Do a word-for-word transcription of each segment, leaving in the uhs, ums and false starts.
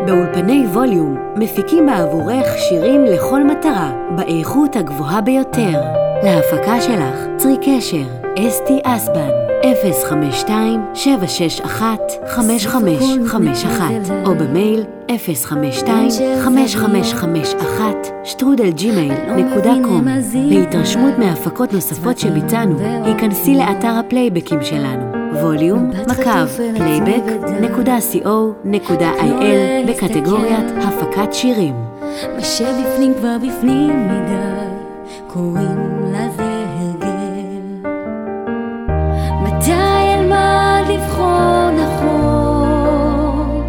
באולפני ווליום מפיקים בעבורך שירים לכל מטרה באיכות הגבוהה ביותר. להפקה שלך צרי קשר אסתי אסבן אפס חמש שתיים שבע שש אחת חמש חמש חמש אחת או במייל אפס חמש שתיים חמש חמש חמש אחת שטרודל ג'ימייל נקודה קום. להתרשמות מהפקות נוספות שביצענו, היכנסי לאתר הפלייבקים שלנו ווליום מקו פלייבק נקודה co נקודה il בקטגוריית הפקת שירים. מה שבפנים כבר בפנים מדי, קוראים לזה הרגל. מתי אלמד לבחור נכון,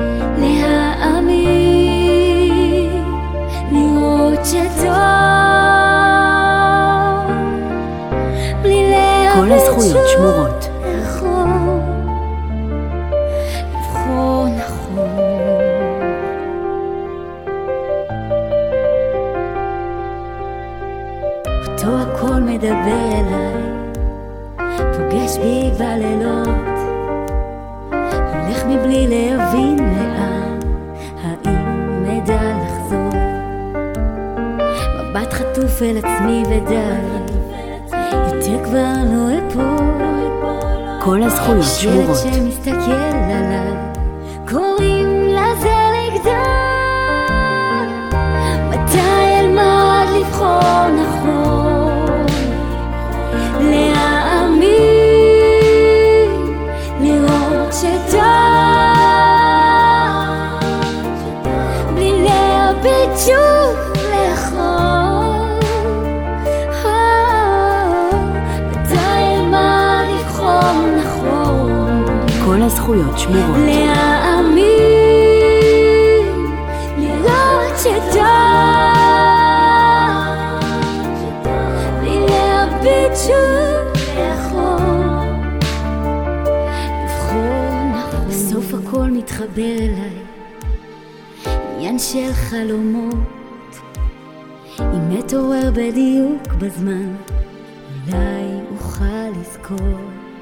להאמין, לראות שטוב, בלי להבין כל הזכויות שמורות. נכון, לבחור נכון. אותו הכל מדבר אליי, פוגש בי בלילות, הולך מבלי להבין לאן, האם נדע לחזור. מבט חטוף אל עצמי ודי, יותר כבר לא אפול. כל הזכויות שמורות. השלט שמסתכל עליי, קוראים לזה לגדול. מתי אלמד לבחור נכון, להאמין, לראות שטוב, בלי להביט שוב לאחור. מתי אלמד לבחור נכון, כל הזכויות שמורות. להאמין, לראות שטוב, בלי להביט שוב לאחור. לבחור נכון. בסוף הכל מתחבר אליי, עניין של חלומות. אם מתעורר בדיוק בזמן, אולי אוכל לזכור.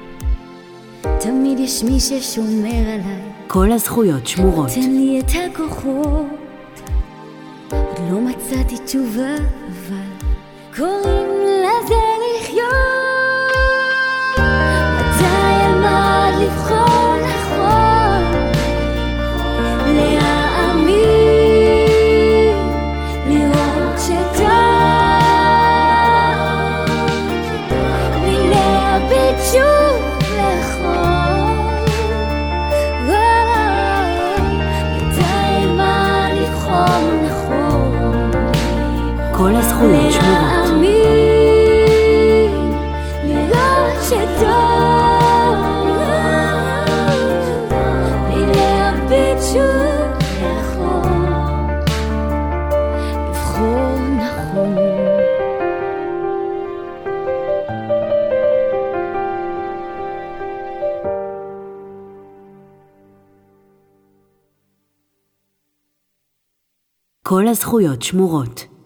תמיד יש מי ששומר עליי, כל הזכויות שמורות. תן לי את הכוחות. עוד לא מצאתי תשובה, אבל קוראים לזה לחיות. מתי אלמד לבחור נכון, להאמין, לראות שטוב, בלי להביט שוב לאחור. מתי אלמד לבחור נכון, כל הזכויות שמורות. להאמין, לראות שטוב, בלי להביט שוב לאחור. לבחור נכון. כל הזכויות שמורות.